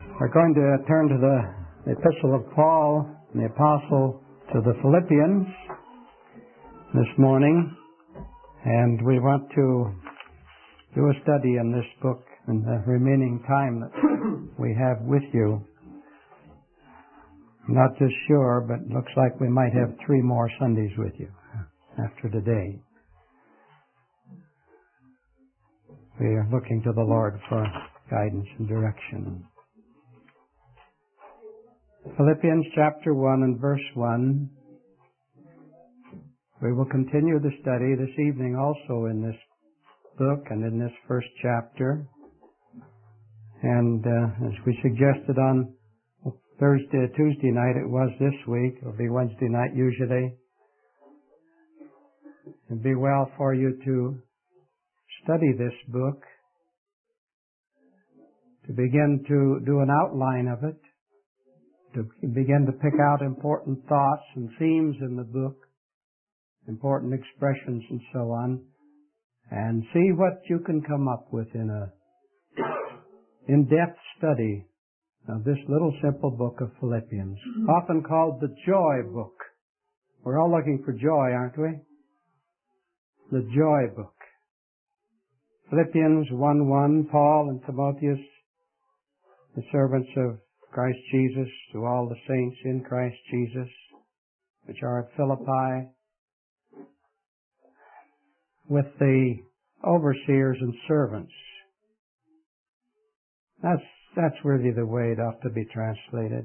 We're going to turn to the Epistle of Paul, the Apostle to the Philippians this morning, and we want to do a study in this book in the remaining time that we have with you. I'm not just sure, but it looks like we might have 3 more Sundays with you after today. We are looking to the Lord for guidance and direction. Philippians chapter 1 and verse 1. We will continue the study this evening also in this book and in this first chapter. And as we suggested on Tuesday night, it was this week. It'll be Wednesday night usually. It'd be well for you to study this book, to begin to do an outline of it, to begin to pick out important thoughts and themes in the book, important expressions and so on, and see what you can come up with in a in-depth study of this little simple book of Philippians, often called the Joy Book. We're all looking for joy, aren't we? The Joy Book. Philippians 1:1, Paul and Timotheus, the servants of Christ Jesus, to all the saints in Christ Jesus, which are at Philippi, with the overseers and servants. That's really the way it ought to be translated.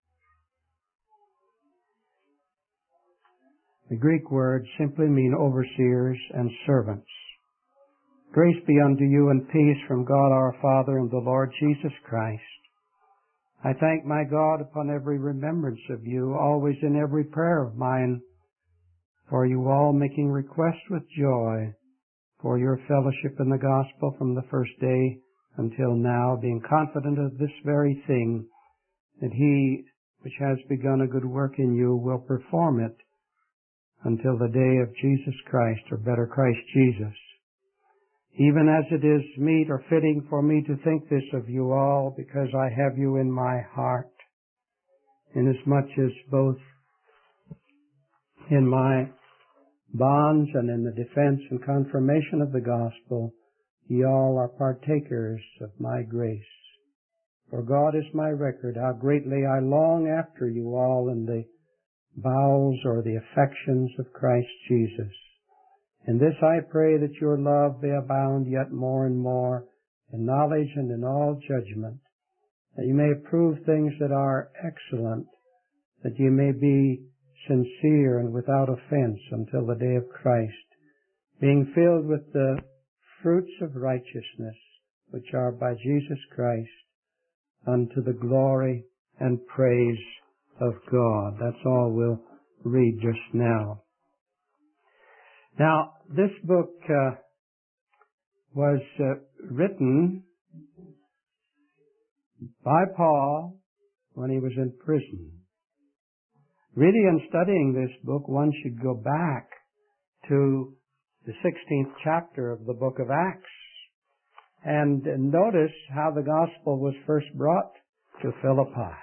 The Greek words simply mean overseers and servants. Grace be unto you and peace from God our Father and the Lord Jesus Christ. I thank my God upon every remembrance of you, always in every prayer of mine, for you all making request with joy for your fellowship in the gospel from the first day until now, being confident of this very thing, that he which has begun a good work in you will perform it until the day of Jesus Christ, or better, Christ Jesus. Even as it is meet or fitting for me to think this of you all, because I have you in my heart, inasmuch as both in my bonds and in the defense and confirmation of the gospel, ye all are partakers of my grace. For God is my record, how greatly I long after you all in the bowels or the affections of Christ Jesus. In this I pray that your love may abound yet more and more in knowledge and in all judgment, that you may approve things that are excellent, that you may be sincere and without offense until the day of Christ, being filled with the fruits of righteousness, which are by Jesus Christ, unto the glory and praise of God. That's all we'll read just now. Now, this book was written by Paul when he was in prison. Really, in studying this book, one should go back to the 16th chapter of the book of Acts and notice how the gospel was first brought to Philippi.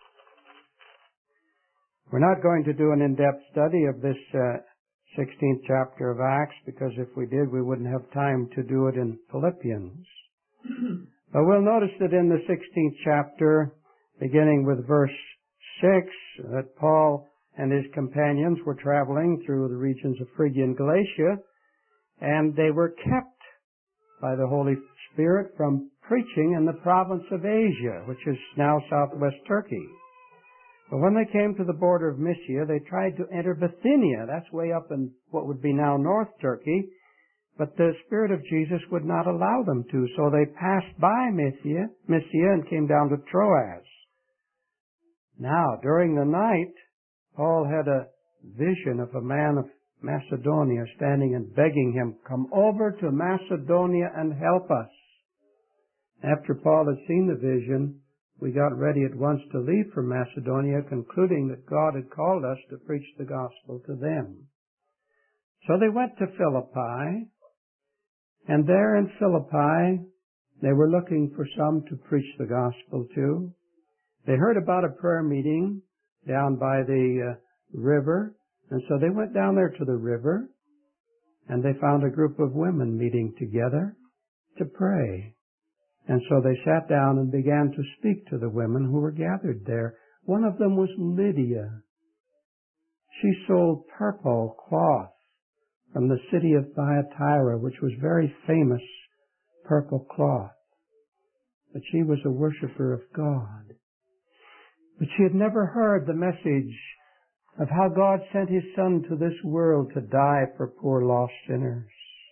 We're not going to do an in-depth study of this 16th chapter of Acts, because if we did, we wouldn't have time to do it in Philippians. But we'll notice that in the 16th chapter, beginning with verse 6, that Paul and his companions were traveling through the regions of Phrygia and Galatia, and they were kept by the Holy Spirit from preaching in the province of Asia, which is now southwest Turkey. But when they came to the border of Mysia, they tried to enter Bithynia. That's way up in what would be now North Turkey. But the Spirit of Jesus would not allow them to. So they passed by Mysia and came down to Troas. Now, during the night, Paul had a vision of a man of Macedonia standing and begging him, "Come over to Macedonia and help us." After Paul had seen the vision, we got ready at once to leave for Macedonia, concluding that God had called us to preach the gospel to them. So they went to Philippi, and there in Philippi they were looking for some to preach the gospel to. They heard about a prayer meeting down by the river, and so they went down there to the river, and they found a group of women meeting together to pray. And so they sat down and began to speak to the women who were gathered there. One of them was Lydia. She sold purple cloth from the city of Thyatira, which was very famous purple cloth. But she was a worshiper of God. But she had never heard the message of how God sent His Son to this world to die for poor lost sinners.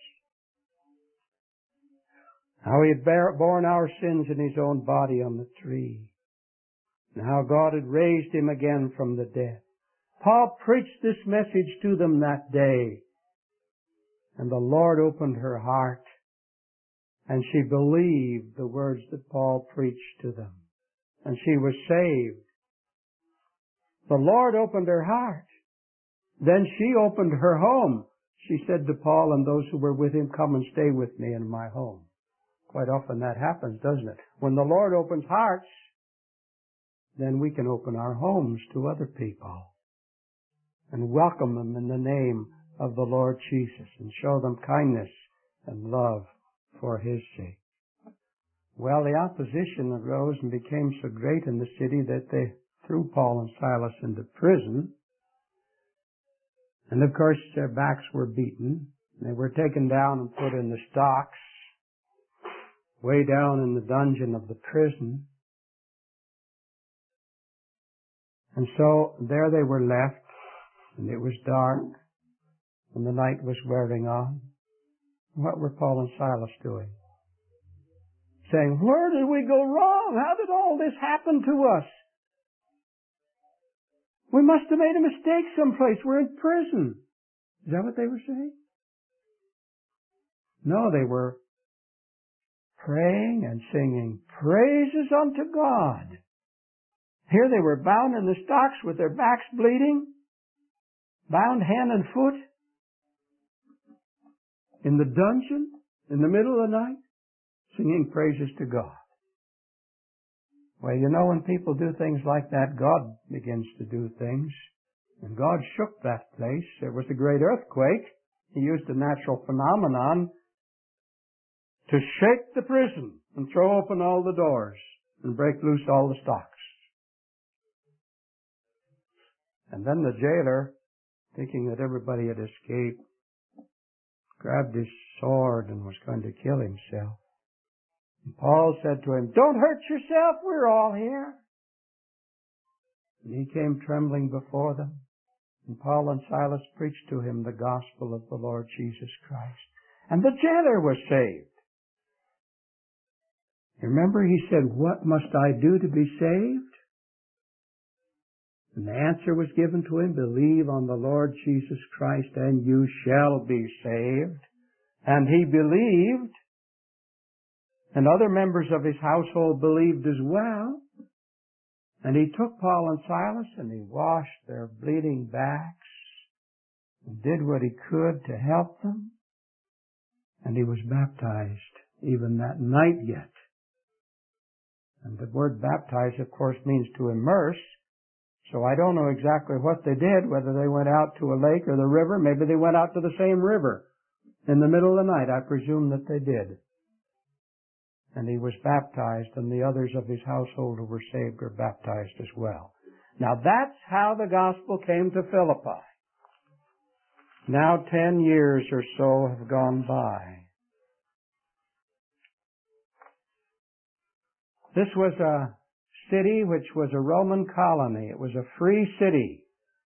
How He had borne our sins in His own body on the tree. And how God had raised Him again from the dead. Paul preached this message to them that day. And the Lord opened her heart. And she believed the words that Paul preached to them. And she was saved. The Lord opened her heart. Then she opened her home. She said to Paul and those who were with him, "Come and stay with me in my home." Quite often that happens, doesn't it? When the Lord opens hearts, then we can open our homes to other people and welcome them in the name of the Lord Jesus and show them kindness and love for His sake. Well, the opposition arose and became so great in the city that they threw Paul and Silas into prison. And of course their backs were beaten. They were taken down and put in the stocks, way down in the dungeon of the prison. And so there they were left, and it was dark, and the night was wearing on. What were Paul and Silas doing? Saying, "Where did we go wrong? How did all this happen to us? We must have made a mistake someplace. We're in prison." Is that what they were saying? No, they were praying and singing praises unto God. Here they were bound in the stocks with their backs bleeding, bound hand and foot, in the dungeon, in the middle of the night, singing praises to God. Well, you know, when people do things like that, God begins to do things. And God shook that place. There was a great earthquake. He used a natural phenomenon to shake the prison and throw open all the doors and break loose all the stocks. And then the jailer, thinking that everybody had escaped, grabbed his sword and was going to kill himself. And Paul said to him, "Don't hurt yourself, we're all here." And he came trembling before them. And Paul and Silas preached to him the gospel of the Lord Jesus Christ. And the jailer was saved. You remember he said, "What must I do to be saved?" And the answer was given to him, "Believe on the Lord Jesus Christ and you shall be saved." And he believed, and other members of his household believed as well. And he took Paul and Silas and he washed their bleeding backs and did what he could to help them. And he was baptized even that night yet. And the word baptize, of course, means to immerse. So I don't know exactly what they did, whether they went out to a lake or the river. Maybe they went out to the same river in the middle of the night. I presume that they did. And he was baptized, and the others of his household who were saved were baptized as well. Now that's how the gospel came to Philippi. Now 10 years or so have gone by. This was a city which was a Roman colony. It was a free city.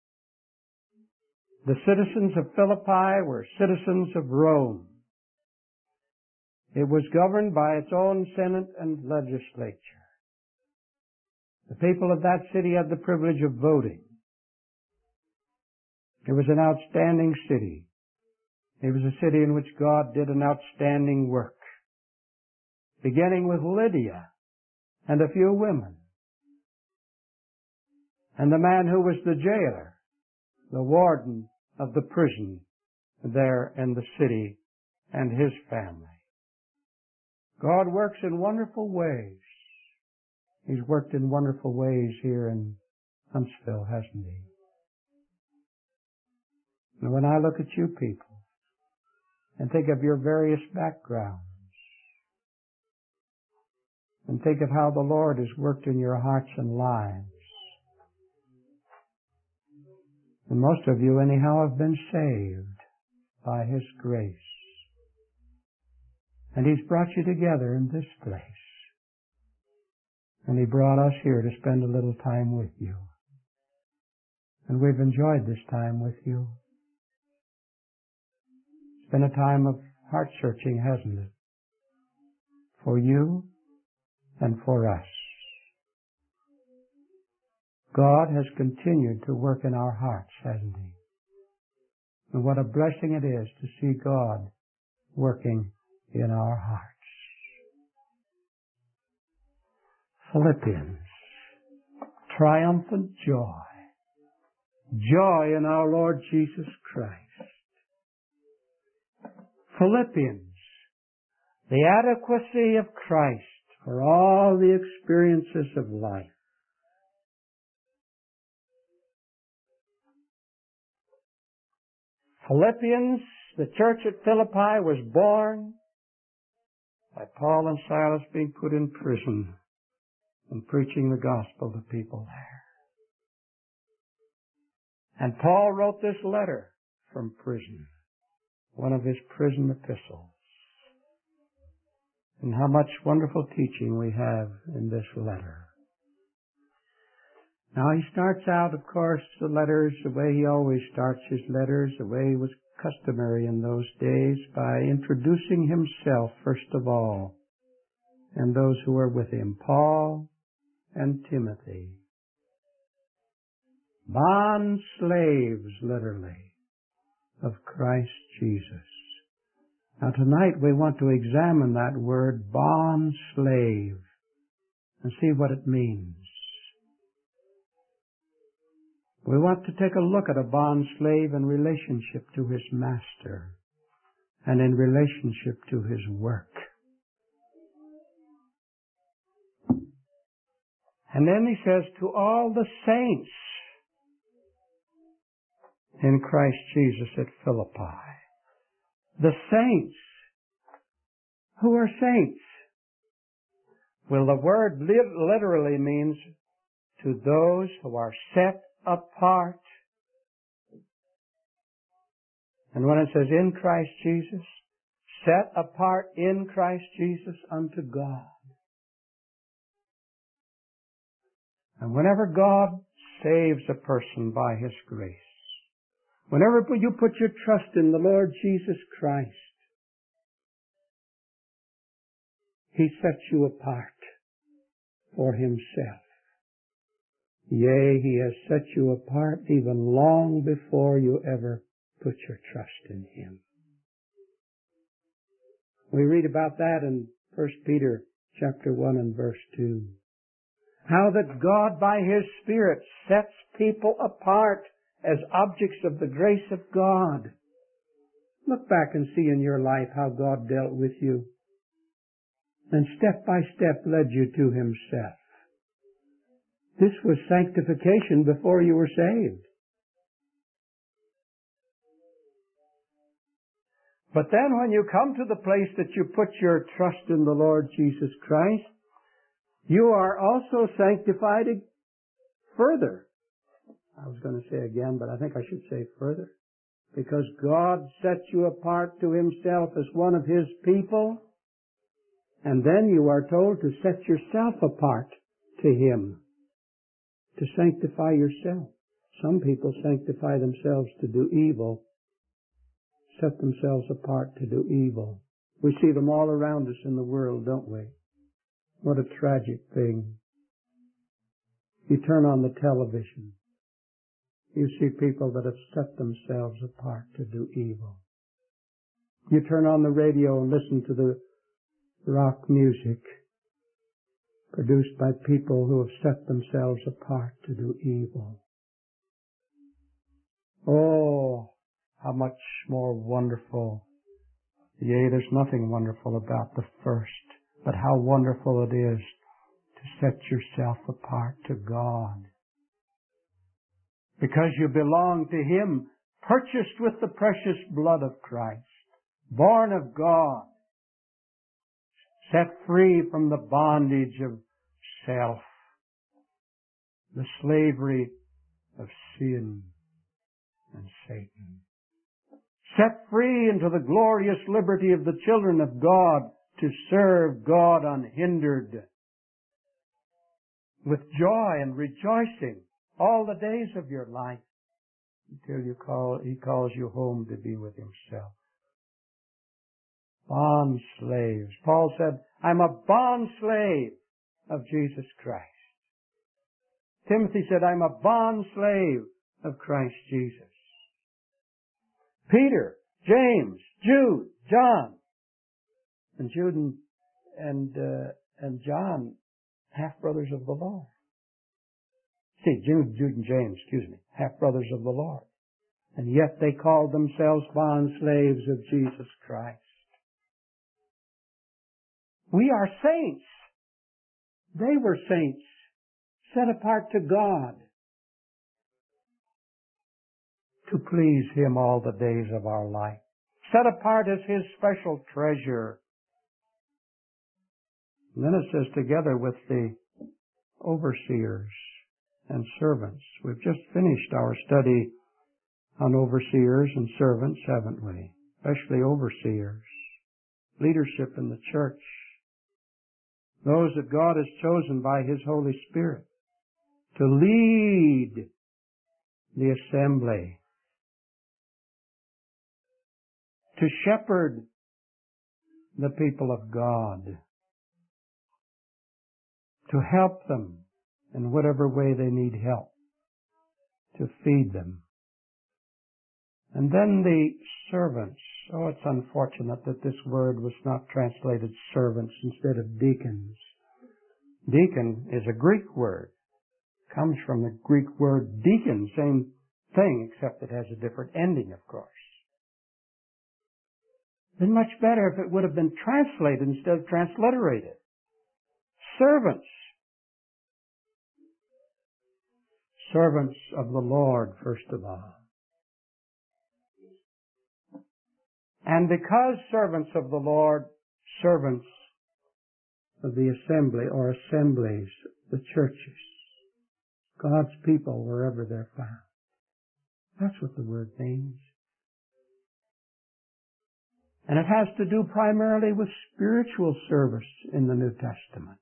The citizens of Philippi were citizens of Rome. It was governed by its own Senate and legislature. The people of that city had the privilege of voting. It was an outstanding city. It was a city in which God did an outstanding work, beginning with Lydia and a few women, and the man who was the jailer, the warden of the prison there in the city, and his family. God works in wonderful ways. He's worked in wonderful ways here in Huntsville, hasn't He? And when I look at you people and think of your various backgrounds and think of how the Lord has worked in your hearts and lives, and most of you anyhow have been saved by His grace, and He's brought you together in this place, and He brought us here to spend a little time with you, and we've enjoyed this time with you. It's been a time of heart searching, hasn't it? For you and for us. God has continued to work in our hearts, hasn't He? And what a blessing it is to see God working in our hearts. Philippians, triumphant joy. Joy in our Lord Jesus Christ. Philippians, the adequacy of Christ for all the experiences of life. Philippians, the church at Philippi was born by Paul and Silas being put in prison and preaching the gospel to people there. And Paul wrote this letter from prison, one of his prison epistles. And how much wonderful teaching we have in this letter. Now he starts out, of course, the letters the way he always starts his letters, the way it was customary in those days, by introducing himself first of all, and those who were with him, Paul and Timothy. Bond slaves, literally, of Christ Jesus. Now tonight we want to examine that word, bond slave, and see what it means. We want to take a look at a bond slave in relationship to his master and in relationship to his work. And then he says, to all the saints in Christ Jesus at Philippi. The saints. Who are saints? Well, the word literally means to those who are set apart. And when it says in Christ Jesus, set apart in Christ Jesus unto God. And whenever God saves a person by His grace, whenever you put your trust in the Lord Jesus Christ, He sets you apart for Himself. Yea, He has set you apart even long before you ever put your trust in Him. We read about that in 1 Peter chapter 1 and verse 2. How that God by His Spirit sets people apart as objects of the grace of God. Look back and see in your life how God dealt with you and step by step led you to Himself. This was sanctification before you were saved. But then when you come to the place that you put your trust in the Lord Jesus Christ, you are also sanctified further. I was going to say again, but I think I should say further. Because God sets you apart to Himself as one of His people, and then you are told to set yourself apart to Him, to sanctify yourself. Some people sanctify themselves to do evil, set themselves apart to do evil. We see them all around us in the world, don't we? What a tragic thing. You turn on the television, you see people that have set themselves apart to do evil. You turn on the radio and listen to the rock music produced by people who have set themselves apart to do evil. Oh, how much more wonderful. Yea, there's nothing wonderful about the first, but how wonderful it is to set yourself apart to God. Because you belong to Him, purchased with the precious blood of Christ, born of God, set free from the bondage of self, the slavery of sin and Satan. Set free into the glorious liberty of the children of God to serve God unhindered, with joy and rejoicing all the days of your life until He calls you home to be with Himself. Bond slaves. Paul said, I'm a bond slave of Jesus Christ. Timothy said, I'm a bond slave of Christ Jesus. Peter, James, Jude, John, and Jude and John, half-brothers of the Lord. Jude and James, half-brothers of the Lord. And yet they called themselves bond slaves of Jesus Christ. We are saints. They were saints, set apart to God, to please Him all the days of our life, set apart as His special treasure. And then it says, together with the overseers and servants. We've just finished our study on overseers and servants, haven't we? Especially overseers. Leadership in the church. Those that God has chosen by His Holy Spirit to lead the assembly, to shepherd the people of God, to help them in whatever way they need help, to feed them. And then the servants. Oh, it's unfortunate that this word was not translated servants instead of deacons. Deacon is a Greek word. Comes from the Greek word deacon, same thing, except it has a different ending, of course. It'd been much better if it would have been translated instead of transliterated. Servants. Servants of the Lord, first of all. And because servants of the Lord, servants of the assembly or assemblies, the churches, God's people wherever they're found. That's what the word means. And it has to do primarily with spiritual service in the New Testament.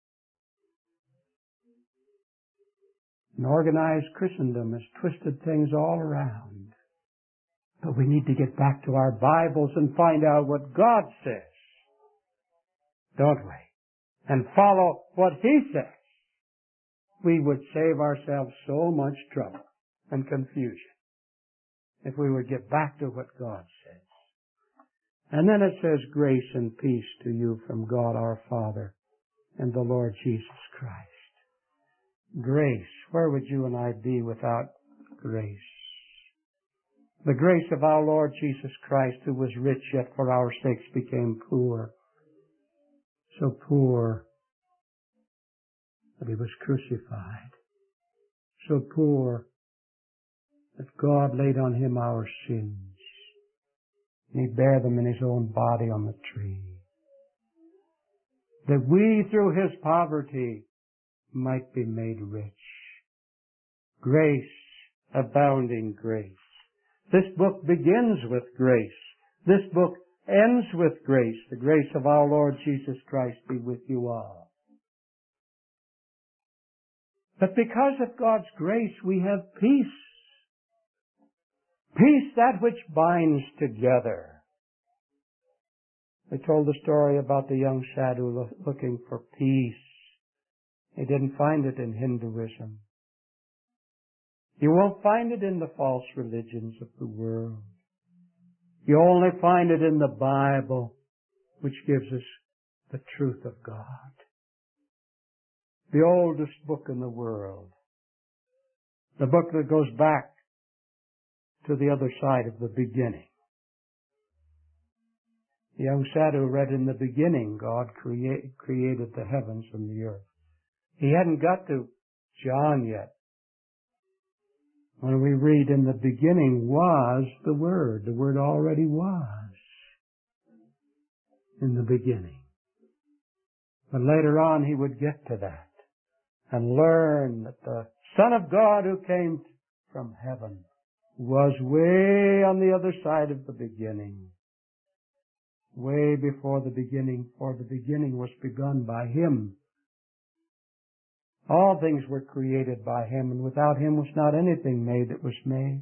And organized Christendom has twisted things all around. But we need to get back to our Bibles and find out what God says, don't we? And follow what He says. We would save ourselves so much trouble and confusion if we would get back to what God says. And then it says, grace and peace to you from God our Father and the Lord Jesus Christ. Grace. Where would you and I be without grace? The grace of our Lord Jesus Christ, who was rich yet for our sakes became poor. So poor that He was crucified. So poor that God laid on Him our sins. And He bare them in His own body on the tree. That we through His poverty might be made rich. Grace, abounding grace. This book begins with grace. This book ends with grace. The grace of our Lord Jesus Christ be with you all. But because of God's grace, we have peace. Peace, that which binds together. I told the story about the young sadhu looking for peace. He didn't find it in Hinduism. You won't find it in the false religions of the world. You only find it in the Bible, which gives us the truth of God. The oldest book in the world. The book that goes back to the other side of the beginning. The young sadhu read, in the beginning God created the heavens and the earth. He hadn't got to John yet. When we read, in the beginning was the Word already was in the beginning. But later on he would get to that and learn that the Son of God who came from heaven was way on the other side of the beginning. Way before the beginning, for the beginning was begun by Him. All things were created by Him, and without Him was not anything made that was made.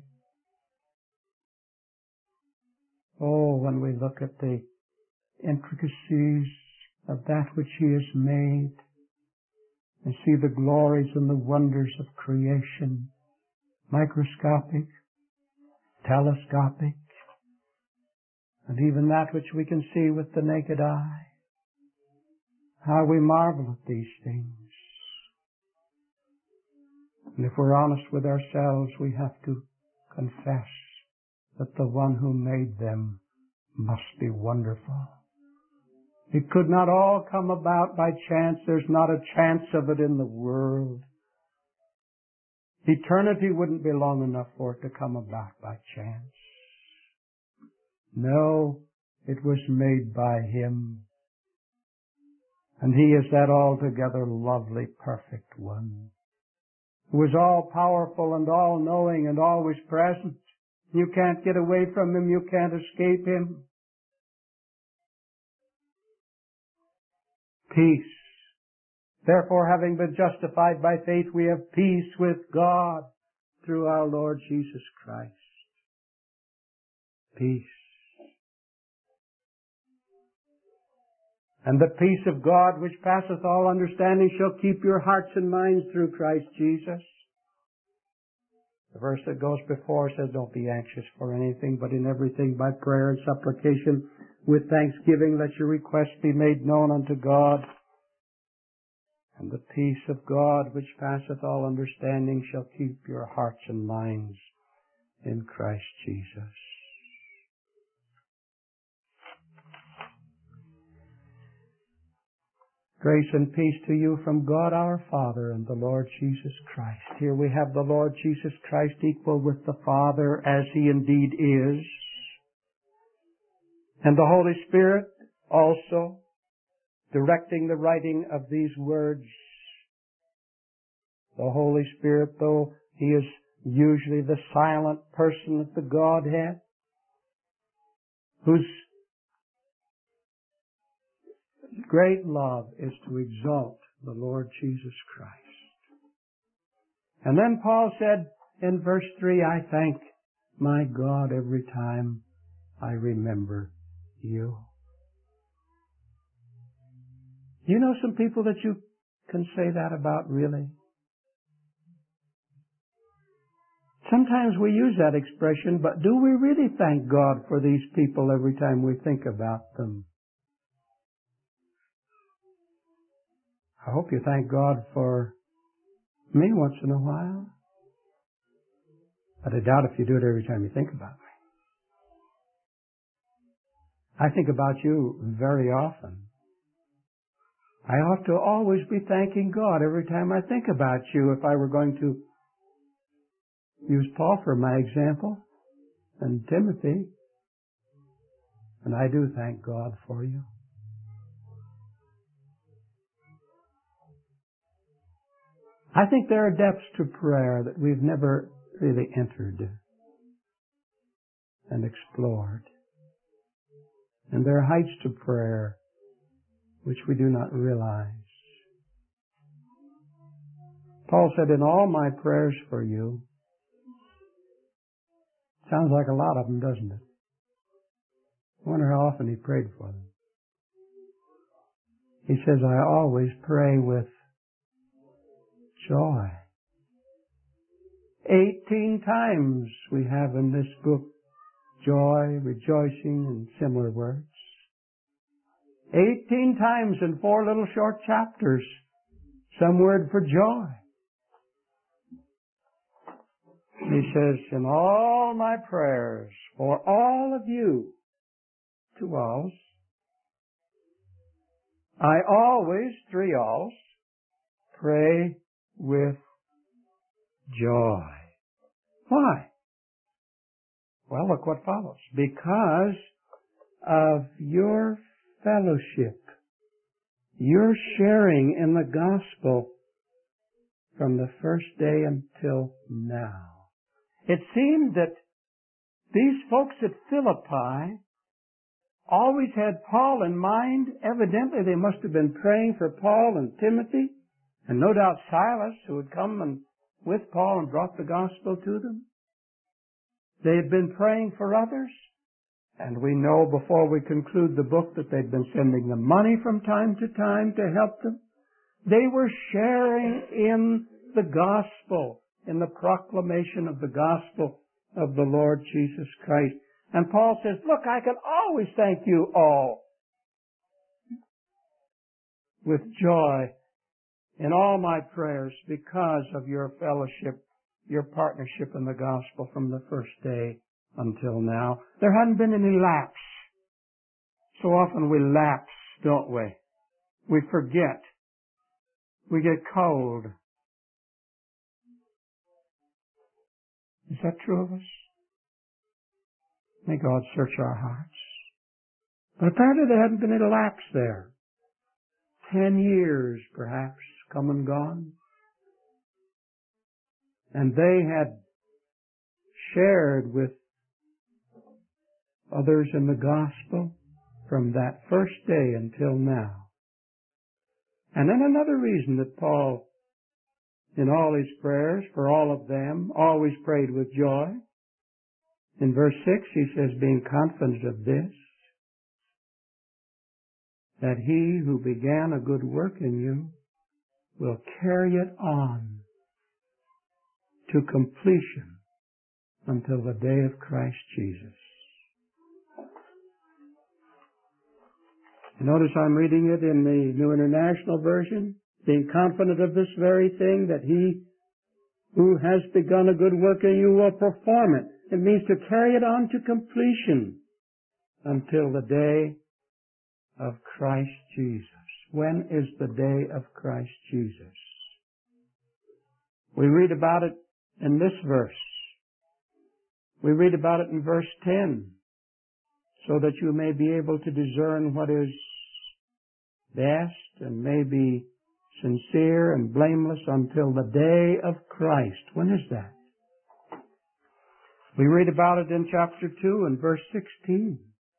Oh, when we look at the intricacies of that which He has made, and see the glories and the wonders of creation, microscopic, telescopic, and even that which we can see with the naked eye, how we marvel at these things. And if we're honest with ourselves, we have to confess that the one who made them must be wonderful. It could not all come about by chance. There's not a chance of it in the world. Eternity wouldn't be long enough for it to come about by chance. No, it was made by Him. And He is that altogether lovely, perfect one, who is all-powerful and all-knowing and always present. You can't get away from Him. You can't escape Him. Peace. Therefore, having been justified by faith, we have peace with God through our Lord Jesus Christ. Peace. And the peace of God, which passeth all understanding, shall keep your hearts and minds through Christ Jesus. The verse that goes before says, don't be anxious for anything, but in everything by prayer and supplication with thanksgiving let your requests be made known unto God. And the peace of God, which passeth all understanding, shall keep your hearts and minds in Christ Jesus. Grace and peace to you from God our Father and the Lord Jesus Christ. Here we have the Lord Jesus Christ equal with the Father as He indeed is. And the Holy Spirit also directing the writing of these words. The Holy Spirit, though He is usually the silent person of the Godhead, whose great love is to exalt the Lord Jesus Christ. And then Paul said in verse 3, I thank my God every time I remember you. You know some people that you can say that about, really? Sometimes we use that expression, but do we really thank God for these people every time we think about them? I hope you thank God for me once in a while. But I doubt if you do it every time you think about me. I think about you very often. I ought to always be thanking God every time I think about you. If I were going to use Paul for my example, and Timothy, and I do thank God for you. I think there are depths to prayer that we've never really entered and explored. And there are heights to prayer which we do not realize. Paul said, in all my prayers for you. Sounds like a lot of them, doesn't it? I wonder how often he prayed for them. He says, I always pray with joy. 18 times we have in this book joy, rejoicing, and similar words. 18 times in 4 little short chapters, some word for joy. He says, in all my prayers for all of you, 2 alls, I always, 3 alls, pray with joy. Why? Well, look what follows. Because of your fellowship, your sharing in the gospel from the first day until now. It seemed that these folks at Philippi always had Paul in mind. Evidently, they must have been praying for Paul and Timothy, and no doubt Silas, who had come with Paul and brought the gospel to them. They had been praying for others, and we know before we conclude the book that they'd been sending them money from time to time to help them. They were sharing in the gospel, in the proclamation of the gospel of the Lord Jesus Christ. And Paul says, look, I can always thank you all with joy in all my prayers because of your fellowship, your partnership in the gospel from the first day until now. There hadn't been any lapse. So often we lapse, don't we? We forget. We get cold. Is that true of us? May God search our hearts. But apparently there hadn't been any lapse there. 10 years, perhaps, come and gone. And they had shared with others in the gospel from that first day until now. And then another reason that Paul, in all his prayers for all of them, always prayed with joy. In verse 6 he says, being confident of this, that he who began a good work in you will carry it on to completion until the day of Christ Jesus. Notice I'm reading it in the New International Version, being confident of this very thing, that he who has begun a good work in you will perform it. It means to carry it on to completion until the day of Christ Jesus. When is the day of Christ Jesus? We read about it in this verse. We read about it in verse 10, so that you may be able to discern what is best and may be sincere and blameless until the day of Christ. When is that? We read about it in chapter 2 and verse 16.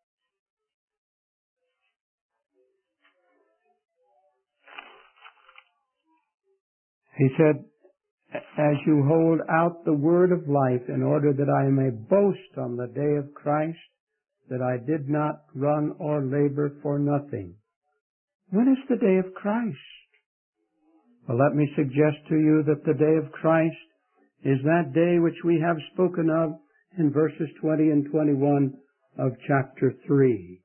He said, as you hold out the word of life in order that I may boast on the day of Christ, that I did not run or labor for nothing. When is the day of Christ? Well, let me suggest to you that the day of Christ is that day which we have spoken of in verses 20 and 21 of chapter 3.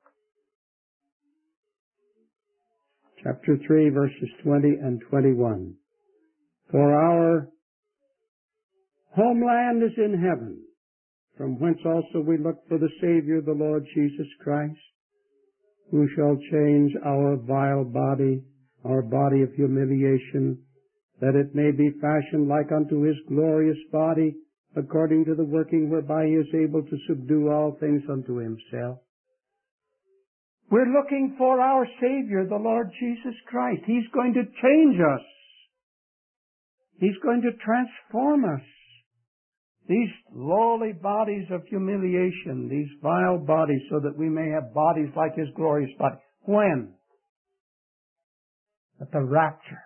Chapter 3, verses 20 and 21. For our homeland is in heaven, from whence also we look for the Savior, the Lord Jesus Christ, who shall change our vile body, our body of humiliation, that it may be fashioned like unto his glorious body, according to the working whereby he is able to subdue all things unto himself. We're looking for our Savior, the Lord Jesus Christ. He's going to change us. He's going to transform us. These lowly bodies of humiliation, these vile bodies, so that we may have bodies like his glorious body. When? At the rapture.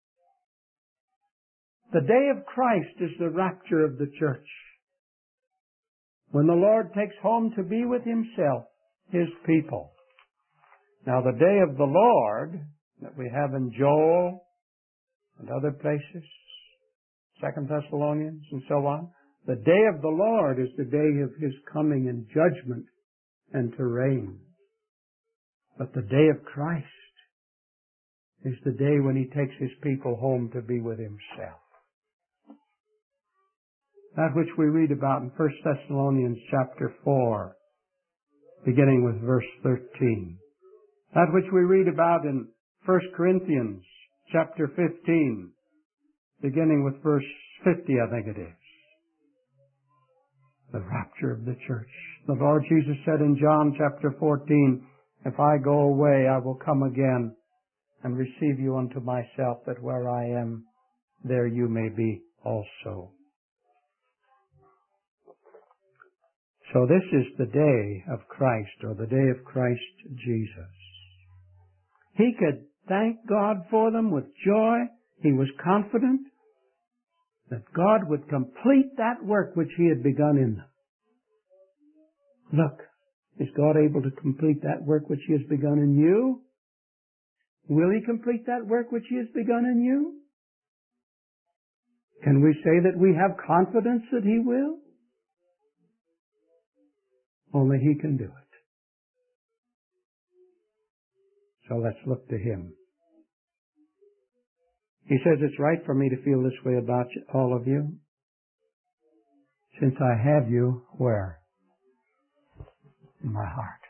The day of Christ is the rapture of the church. When the Lord takes home to be with himself his people. Now the day of the Lord that we have in Joel and other places, 2 Thessalonians and so on, the day of the Lord is the day of his coming in judgment and to reign. But the day of Christ is the day when he takes his people home to be with himself. That which we read about in 1 Thessalonians chapter 4, beginning with verse 13. That which we read about in 1 Corinthians chapter 15, beginning with verse 50, I think it is. The rapture of the church. The Lord Jesus said in John chapter 14, if I go away, I will come again and receive you unto myself, that where I am, there you may be also. So this is the day of Christ, or the day of Christ Jesus. He could thank God for them with joy. He was confident that God would complete that work which He had begun in them. Look, is God able to complete that work which He has begun in you? Will He complete that work which He has begun in you? Can we say that we have confidence that He will? Only He can do it. So let's look to Him. He says it's right for me to feel this way about all of you, since I have you where? In my heart.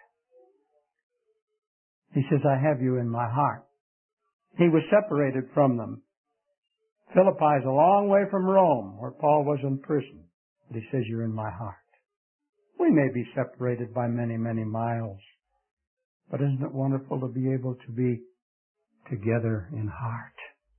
He says, I have you in my heart. He was separated from them. Philippi is a long way from Rome, where Paul was in prison. But he says, you're in my heart. We may be separated by many, many miles, but isn't it wonderful to be able to be together in heart?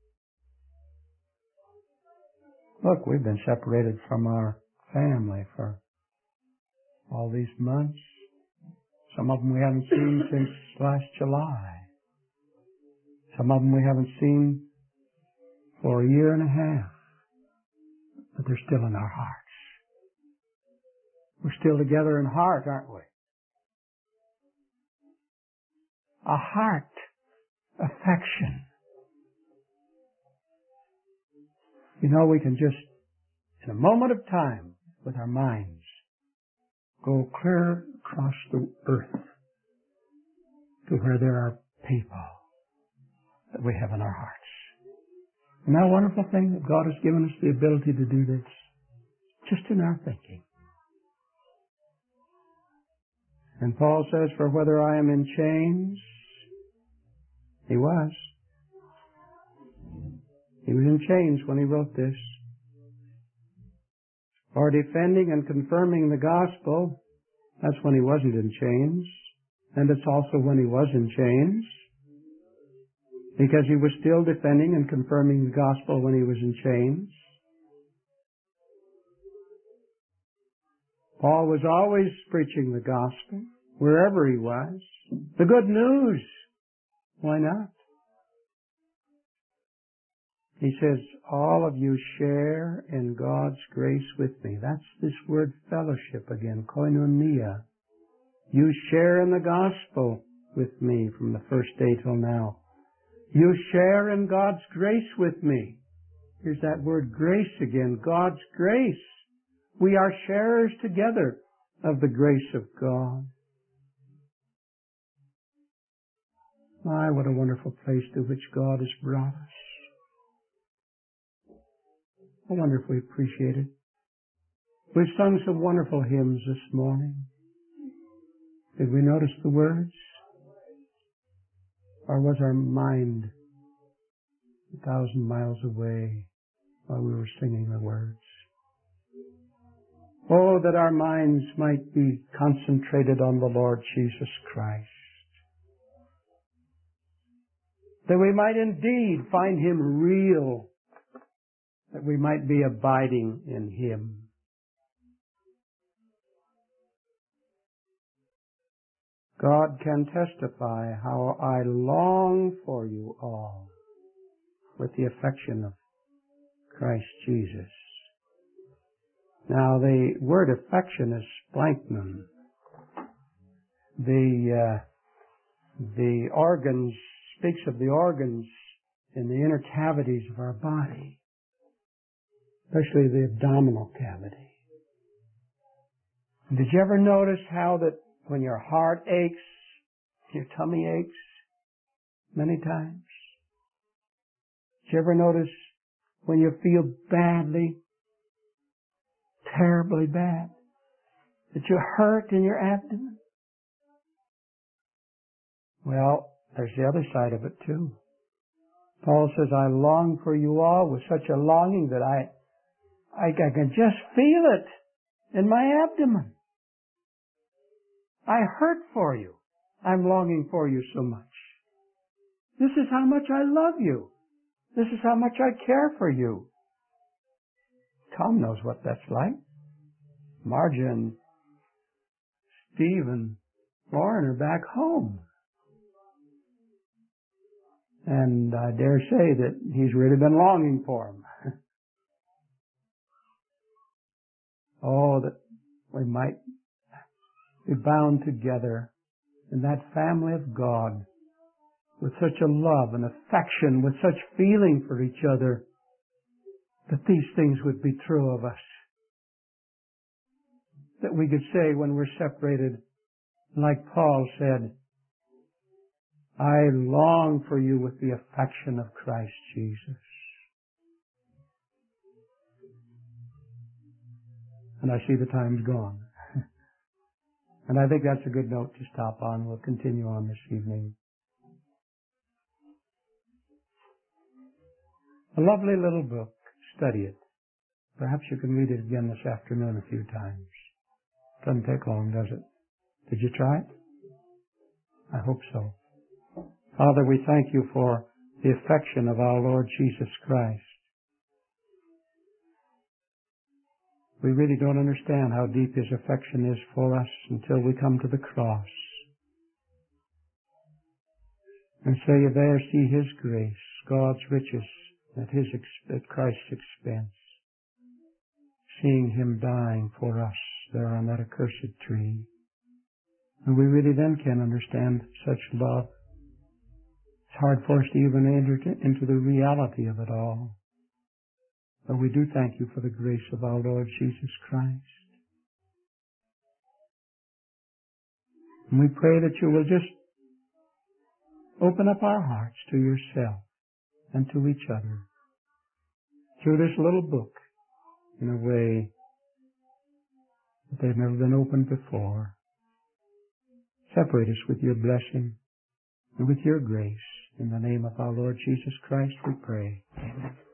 Look, we've been separated from our family for all these months. Some of them we haven't seen since last July. Some of them we haven't seen for a year and a half. But they're still in our hearts. We're still together in heart, aren't we? A heart affection. You know, we can just, in a moment of time, with our minds, go clear across the earth to where there are people that we have in our hearts. Isn't that a wonderful thing that God has given us the ability to do this? Just in our thinking. And Paul says, for whether I am in chains, he was. He was in chains when he wrote this. Or defending and confirming the gospel, that's when he wasn't in chains. And it's also when he was in chains. Because he was still defending and confirming the gospel when he was in chains. Paul was always preaching the gospel, wherever he was. The good news. Why not? He says, all of you share in God's grace with me. That's this word fellowship again, koinonia. You share in the gospel with me from the first day till now. You share in God's grace with me. Here's that word grace again, God's grace. We are sharers together of the grace of God. My, what a wonderful place to which God has brought us. I wonder if we appreciate it. We've sung some wonderful hymns this morning. Did we notice the words? Or was our mind 1,000 miles away while we were singing the words? Oh, that our minds might be concentrated on the Lord Jesus Christ. That we might indeed find Him real. That we might be abiding in Him. God can testify how I long for you all with the affection of Christ Jesus. Now, the word affection is splanknon. The organs, speaks of the organs in the inner cavities of our body, especially the abdominal cavity. Did you ever notice how that when your heart aches, your tummy aches many times? Did you ever notice when you feel badly, terribly bad, that you hurt in your abdomen? Well, there's the other side of it too. Paul says, I long for you all with such a longing that I can just feel it in my abdomen. I hurt for you. I'm longing for you so much. This is how much I love you. This is how much I care for you. Tom knows what that's like. Marja and Steve and Lauren are back home. And I dare say that he's really been longing for them. Oh, that we might be bound together in that family of God with such a love and affection, with such feeling for each other, that these things would be true of us. That we could say when we're separated, like Paul said, I long for you with the affection of Christ Jesus. And I see the time's gone. And I think that's a good note to stop on. We'll continue on this evening. A lovely little book. Study it. Perhaps you can read it again this afternoon a few times. Doesn't take long, does it? Did you try it? I hope so. Father, we thank you for the affection of our Lord Jesus Christ. We really don't understand how deep His affection is for us until we come to the cross and say, there see His grace, God's riches at Christ's expense, seeing Him dying for us there on that accursed tree. And we really then can understand such love. It's hard for us to even enter into the reality of it all. But we do thank you for the grace of our Lord Jesus Christ. And we pray that you will just open up our hearts to yourself and to each other through this little book in a way that they've never been opened before. Separate us with your blessing and with your grace. In the name of our Lord Jesus Christ we pray. Amen.